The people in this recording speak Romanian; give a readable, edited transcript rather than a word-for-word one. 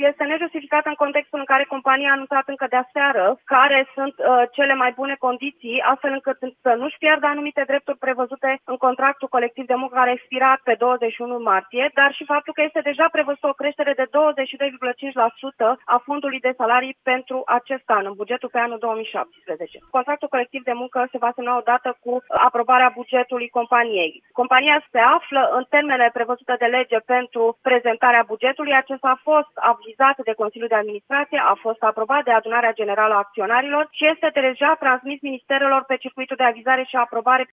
este nejustificată în contextul în care compania a anunțat încă de aseară care sunt cele mai bune condiții, astfel încât să nu-și piardă anumite drepturi prevăzute în contractul colectiv de muncă care a expirat pe 21 martie, dar și faptul că este deja prevăzută o creștere de 22,5% a fondului de salarii pentru acest an, în bugetul pe anul 2017. Contractul colectiv de muncă se va semna odată cu aprobarea bugetului companiei. Compania se află în termenele prevăzute de lege pentru prezentarea bugetului. Acesta a fost avizat de Consiliul de Administrație, a fost aprobat de Adunarea Generală a Acționarilor și este deja transmis ministerelor pe circuitul de avizare și aprobare